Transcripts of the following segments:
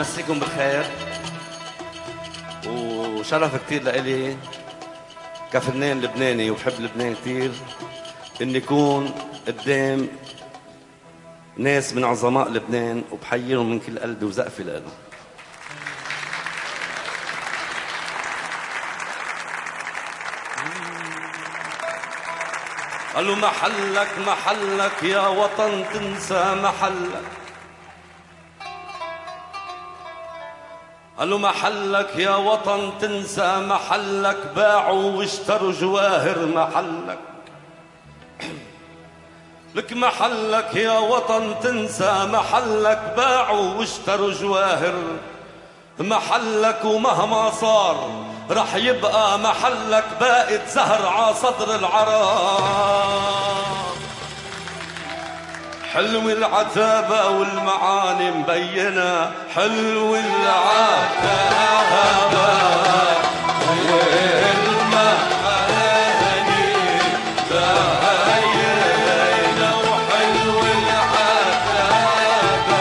مسيكم بالخير، وشرف كتير لإلي كفنان لبناني وبحب لبنان كتير إني أكون قدام ناس من عظماء لبنان، وبحييهم من كل قلبي وزقفي لهم. قالوا محلك محلك يا وطن تنسى محلك، قالوا محلك يا وطن تنسى محلك، باعوا واشتروا جواهر محلك. لك محلك يا وطن تنسى محلك، باعوا واشتروا جواهر محلك، ومهما صار رح يبقى محلك باقت زهر ع صدر العراق. حلو العتابة والمعاني مبينة، حلو العتابة والمعاني بينة، وحلو العتابة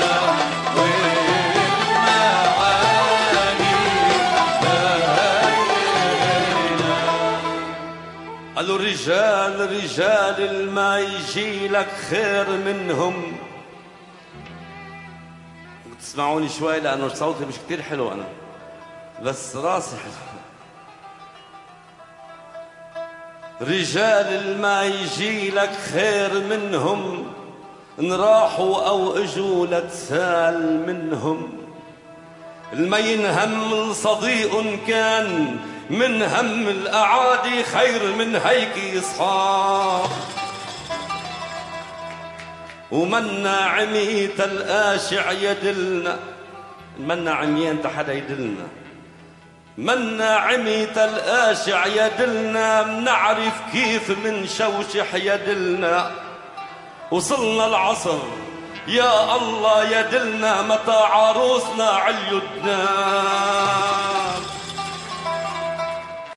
والمعاني بينة. قالوا رجال رجال الما يجي لك خير منهم. تسمعوني شوي لأنه صوتي مش كتير حلو أنا، بس راسي حلو. رجال الما يجي لك خير منهم، إن راحوا أو إجوا لتسال منهم. الما ينهم صديق كان من هم الأعادي، خير من هيك إصحاب. ومنا عميت الآشع يدلنا، منا عميان تحدا يدلنا، منا عميت الآشع يدلنا، منعرف كيف من شوشح يدلنا. وصلنا العصر يا الله يدلنا، متى عروسنا عاليدنا.